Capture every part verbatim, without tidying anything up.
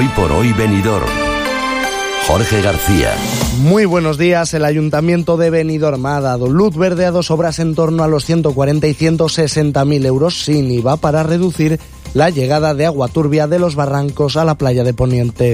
Hoy por hoy Benidorm. Jorge García. Muy buenos días. El Ayuntamiento de Benidorm ha dado luz verde a dos obras en torno a los ciento cuarenta y ciento sesenta mil euros sin I V A para reducir la llegada de agua turbia de los barrancos a la playa de Poniente.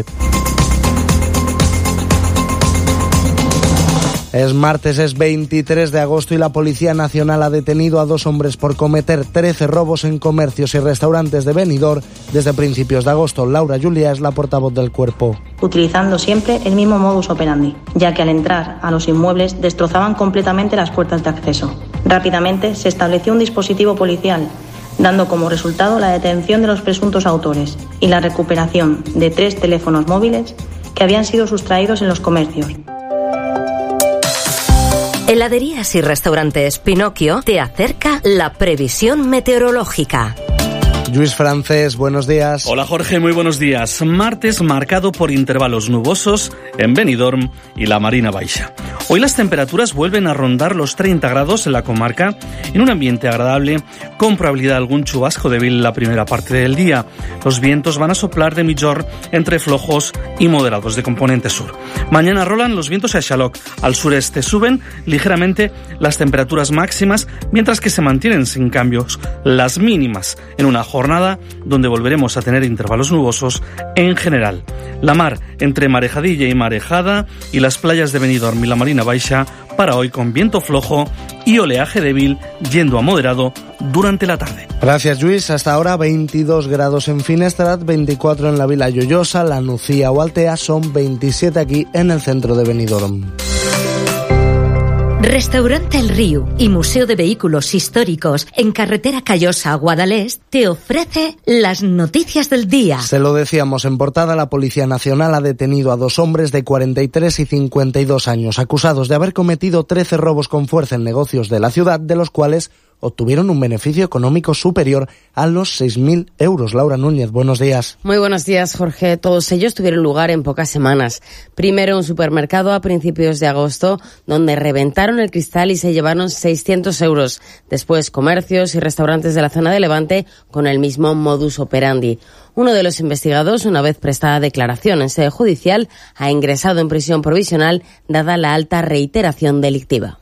Es martes, es veintitrés de agosto y la Policía Nacional ha detenido a dos hombres por cometer trece robos en comercios y restaurantes de Benidorm desde principios de agosto. Laura Julia es la portavoz del cuerpo. Utilizando siempre el mismo modus operandi, ya que al entrar a los inmuebles destrozaban completamente las puertas de acceso. Rápidamente se estableció un dispositivo policial, dando como resultado la detención de los presuntos autores y la recuperación de tres teléfonos móviles que habían sido sustraídos en los comercios. Heladerías y restaurantes Pinocchio te acerca la previsión meteorológica. Luis Francés, buenos días. Hola Jorge, muy buenos días. Martes marcado por intervalos nubosos en Benidorm y la Marina Baixa. Hoy las temperaturas vuelven a rondar los treinta grados en la comarca, en un ambiente agradable, con probabilidad de algún chubasco débil en la primera parte del día. Los vientos van a soplar de Millor entre flojos y moderados de componente sur. Mañana rolan los vientos a Xaloc. Al sureste suben ligeramente las temperaturas máximas, mientras que se mantienen sin cambios las mínimas en una jornada donde volveremos a tener intervalos nubosos en general. La mar entre Marejadilla y Marejada y las playas de Benidorm y la Marina Baixa para hoy con viento flojo y oleaje débil yendo a moderado durante la tarde. Gracias, Luis. Hasta ahora veintidós grados en Finestrat, veinticuatro en la Vila Lloyosa, La Nucía o Altea, son veintisiete aquí en el centro de Benidorm. Restaurante El Río y Museo de Vehículos Históricos en carretera Callosa a Guadalest te ofrece las noticias del día. Se lo decíamos en portada, la Policía Nacional ha detenido a dos hombres de cuarenta y tres y cincuenta y dos años, acusados de haber cometido trece robos con fuerza en negocios de la ciudad, de los cuales obtuvieron un beneficio económico superior a los seis mil euros. Laura Núñez, buenos días. Muy buenos días, Jorge. Todos ellos tuvieron lugar en pocas semanas. Primero un supermercado a principios de agosto, donde reventaron el cristal y se llevaron seiscientos euros. Después comercios y restaurantes de la zona de Levante con el mismo modus operandi. Uno de los investigados, una vez prestada declaración en sede judicial, ha ingresado en prisión provisional dada la alta reiteración delictiva.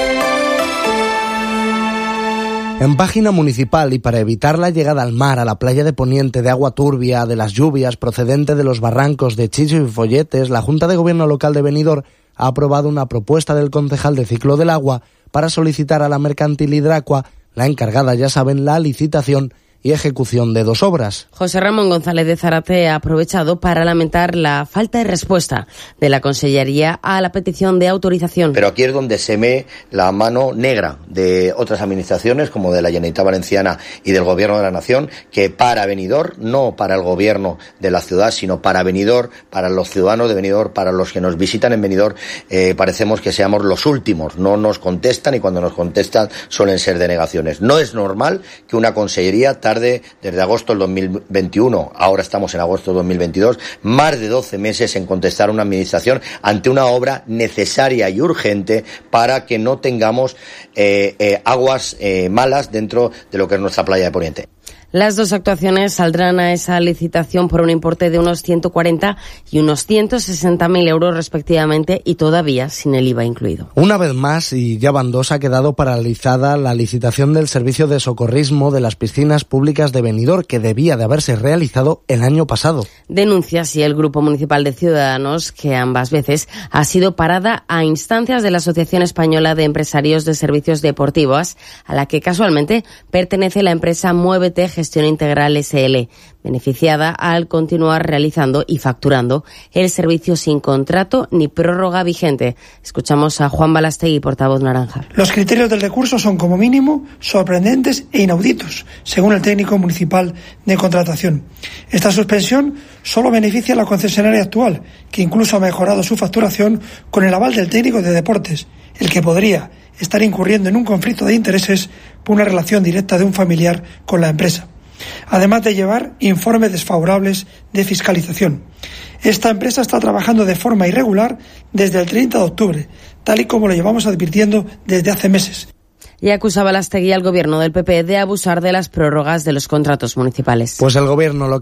En página municipal, y para evitar la llegada al mar, a la playa de Poniente, de agua turbia, de las lluvias procedente de los barrancos de Chicho y Folletes, la Junta de Gobierno Local de Benidorm ha aprobado una propuesta del concejal de Ciclo del Agua para solicitar a la mercantil Hidracua, la encargada, ya saben, la licitación y ejecución de dos obras. José Ramón González de Zárate ha aprovechado para lamentar la falta de respuesta de la Consellería a la petición de autorización. Pero aquí es donde se ve la mano negra de otras administraciones, como de la Generalitat Valenciana y del Gobierno de la Nación, que para Benidorm, no para el Gobierno de la ciudad, sino para Benidorm, para los ciudadanos de Benidorm, para los que nos visitan en Benidorm, eh, parecemos que seamos los últimos. No nos contestan y cuando nos contestan suelen ser denegaciones. No es normal que una Consellería tarde desde agosto del dos mil veintiuno, ahora estamos en agosto del dos mil veintidós, más de doce meses en contestar a una administración ante una obra necesaria y urgente para que no tengamos eh, eh, aguas eh, malas dentro de lo que es nuestra playa de Poniente. Las dos actuaciones saldrán a esa licitación por un importe de unos ciento cuarenta y unos ciento sesenta mil euros respectivamente y todavía sin el I V A incluido. Una vez más, y ya van dos, ha quedado paralizada la licitación del servicio de socorrismo de las piscinas públicas de Benidorm, que debía de haberse realizado el año pasado. Denuncia así el Grupo Municipal de Ciudadanos que ambas veces ha sido parada a instancias de la Asociación Española de Empresarios de Servicios Deportivos, a la que casualmente pertenece la empresa Muévete Gestión Integral S L, beneficiada al continuar realizando y facturando el servicio sin contrato ni prórroga vigente. Escuchamos a Juan Balastegui, portavoz naranja. Los criterios del recurso son como mínimo sorprendentes e inauditos, según el técnico municipal de contratación. Esta suspensión solo beneficia a la concesionaria actual, que incluso ha mejorado su facturación con el aval del técnico de deportes, el que podría estar incurriendo en un conflicto de intereses por una relación directa de un familiar con la empresa, además de llevar informes desfavorables de fiscalización. Esta empresa está trabajando de forma irregular desde el treinta de octubre, tal y como lo llevamos advirtiendo desde hace meses. Y acusaba Balastegui al gobierno del P P de abusar de las prórrogas de los contratos municipales. Pues el gobierno lo